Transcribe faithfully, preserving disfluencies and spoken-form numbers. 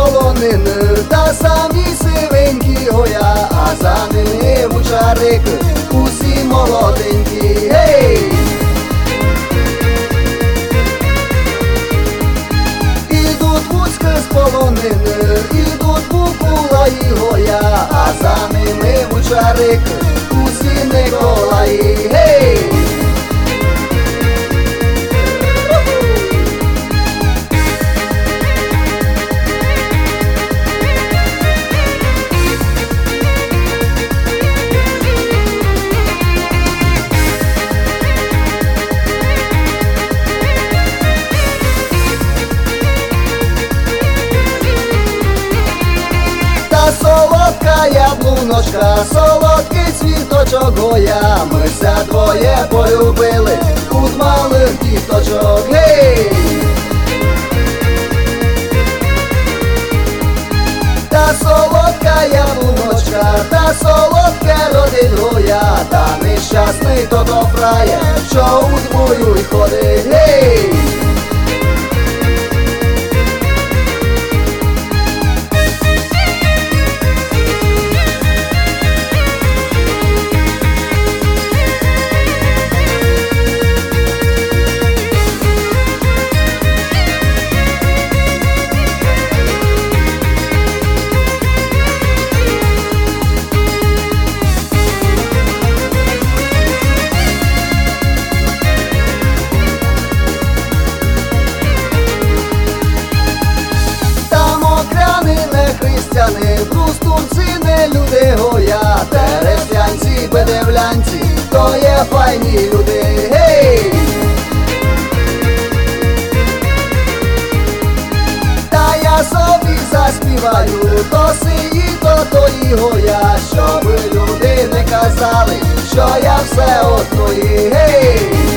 полонини, та самі сивенькі гоя, а за ними вучарики, усі молоденькі, гей! Ідуть вузьки з полонини, ідуть Букула і Гоя, а за ними вучарики, усі Николаї, гей! Солодка яблуночка, солодкий цвіточок Гоя, ми ся двоє полюбили у малих діточок, гей! Та солодка яблуночка, та солодке родить Гоя, та нещасний тото фраєр, що у двою й ходить, гей! Брустунці не люди Гоя, терестянці, бедевлянці, то є файні люди, гей! Та я собі заспіваю, то сиї, то тої Гоя, щоб люди не казали, що я все одної, гей!